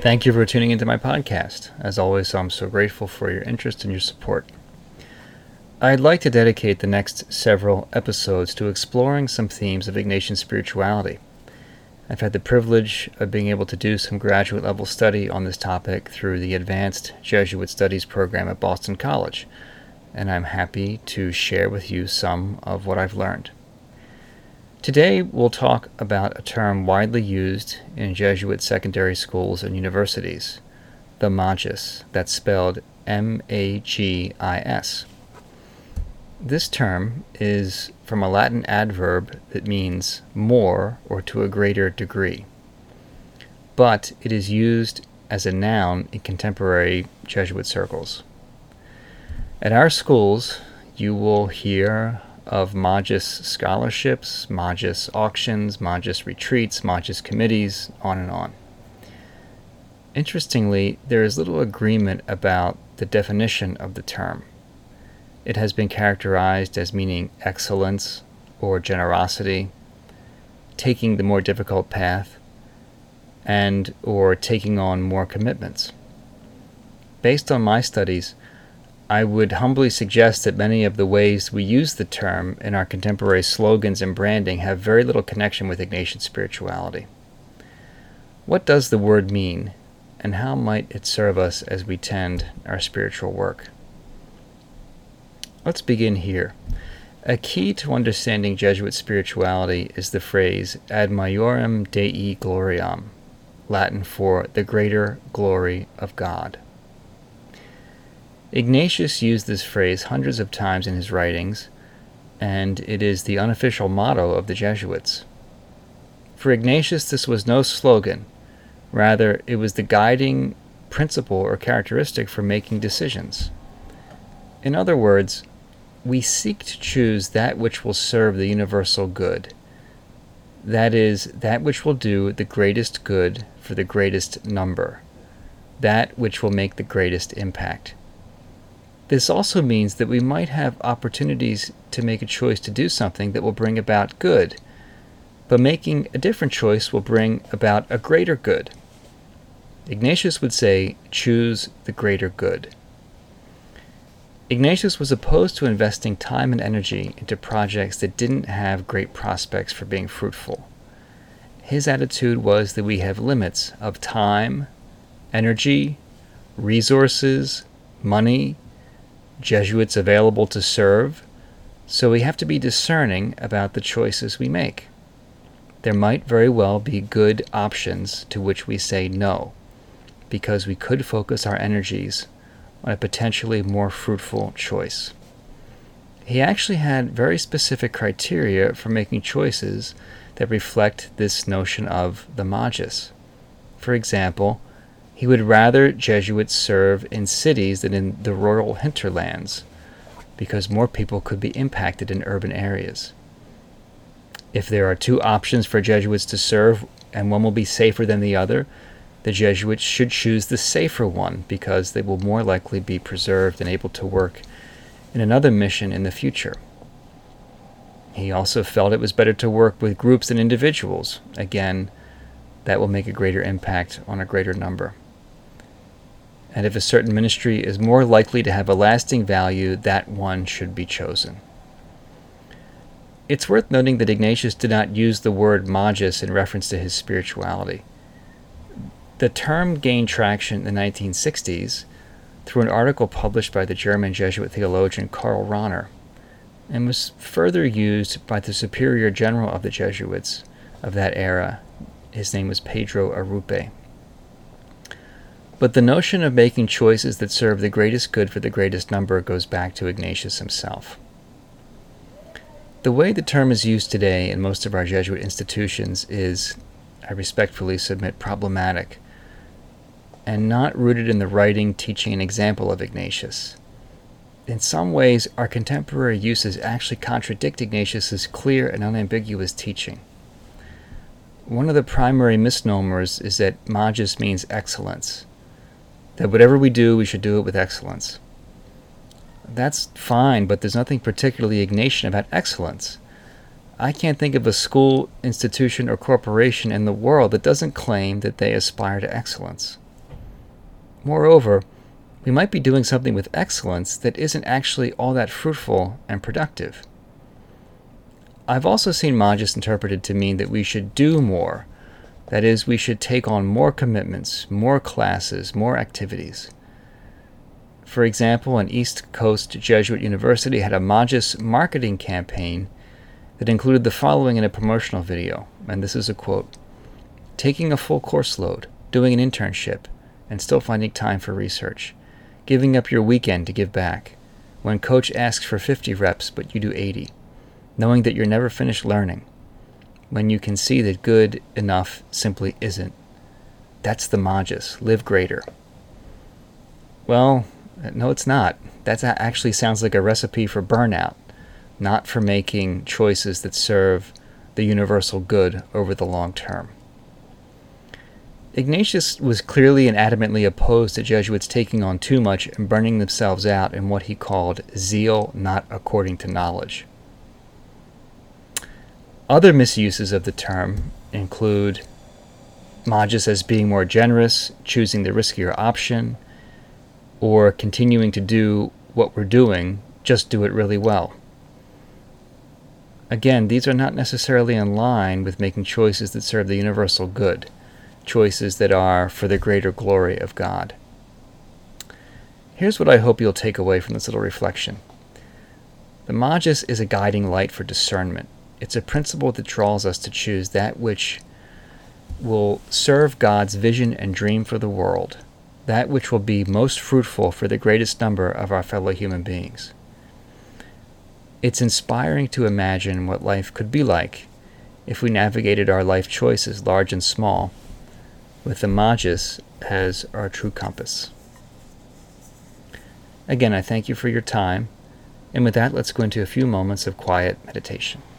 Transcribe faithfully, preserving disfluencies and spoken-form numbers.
Thank you for tuning into my podcast. As always, I'm so grateful for your interest and your support. I'd like to dedicate the next several episodes to exploring some themes of Ignatian spirituality. I've had the privilege of being able to do some graduate level study on this topic through the Advanced Jesuit Studies program at Boston College, and I'm happy to share with you some of what I've learned. Today, we'll talk about a term widely used in Jesuit secondary schools and universities, the Magis, that's spelled M A G I S. This term is from a Latin adverb that means more or to a greater degree, but it is used as a noun in contemporary Jesuit circles. At our schools, you will hear of Magis scholarships, Magis auctions, Magis retreats, Magis committees, on and on. Interestingly, there is little agreement about the definition of the term. It has been characterized as meaning excellence or generosity, taking the more difficult path, and or taking on more commitments. Based on my studies, I would humbly suggest that many of the ways we use the term in our contemporary slogans and branding have very little connection with Ignatian spirituality. What does the word mean, and how might it serve us as we tend our spiritual work? Let's begin here. A key to understanding Jesuit spirituality is the phrase ad majorem Dei gloriam, Latin for the greater glory of God. Ignatius used this phrase hundreds of times in his writings, and it is the unofficial motto of the Jesuits. For Ignatius, this was no slogan. Rather, it was the guiding principle or characteristic for making decisions. In other words, we seek to choose that which will serve the universal good. That is, that which will do the greatest good for the greatest number. That which will make the greatest impact. This also means that we might have opportunities to make a choice to do something that will bring about good, but making a different choice will bring about a greater good. Ignatius would say, choose the greater good. Ignatius was opposed to investing time and energy into projects that didn't have great prospects for being fruitful. His attitude was that we have limits of time, energy, resources, money, Jesuits available to serve, so we have to be discerning about the choices we make. There might very well be good options to which we say no, because we could focus our energies on a potentially more fruitful choice. He actually had very specific criteria for making choices that reflect this notion of the Magis. For example, he would rather Jesuits serve in cities than in the rural hinterlands, because more people could be impacted in urban areas. If there are two options for Jesuits to serve, and one will be safer than the other, the Jesuits should choose the safer one, because they will more likely be preserved and able to work in another mission in the future. He also felt it was better to work with groups than individuals. Again, that will make a greater impact on a greater number. And if a certain ministry is more likely to have a lasting value, that one should be chosen. It's worth noting that Ignatius did not use the word Magis in reference to his spirituality. The term gained traction in the nineteen sixties through an article published by the German Jesuit theologian Karl Rahner, and was further used by the superior general of the Jesuits of that era. His name was Pedro Arrupe. But the notion of making choices that serve the greatest good for the greatest number goes back to Ignatius himself. The way the term is used today in most of our Jesuit institutions is, I respectfully submit, problematic, and not rooted in the writing, teaching, and example of Ignatius. In some ways, our contemporary uses actually contradict Ignatius's clear and unambiguous teaching. One of the primary misnomers is that Magis means excellence, that whatever we do, we should do it with excellence. That's fine, but there's nothing particularly Ignatian about excellence. I can't think of a school, institution, or corporation in the world that doesn't claim that they aspire to excellence. Moreover, we might be doing something with excellence that isn't actually all that fruitful and productive. I've also seen Majas interpreted to mean that we should do more. That is, we should take on more commitments, more classes, more activities. For example, an East Coast Jesuit university had a Majas marketing campaign that included the following in a promotional video, and this is a quote: "Taking a full course load, doing an internship, and still finding time for research, giving up your weekend to give back, when coach asks for fifty reps but you do eighty, knowing that you're never finished learning, when you can see that good enough simply isn't. That's the Majas, live greater." Well, no, it's not. That actually sounds like a recipe for burnout, not for making choices that serve the universal good over the long term. Ignatius was clearly and adamantly opposed to Jesuits taking on too much and burning themselves out in what he called zeal not according to knowledge. Other misuses of the term include Majas as being more generous, choosing the riskier option, or continuing to do what we're doing, just do it really well. Again, these are not necessarily in line with making choices that serve the universal good, choices that are for the greater glory of God. Here's what I hope you'll take away from this little reflection. The Majas is a guiding light for discernment. It's a principle that draws us to choose that which will serve God's vision and dream for the world, that which will be most fruitful for the greatest number of our fellow human beings. It's inspiring to imagine what life could be like if we navigated our life choices, large and small, with the Majas as our true compass. Again, I thank you for your time, and with that, let's go into a few moments of quiet meditation.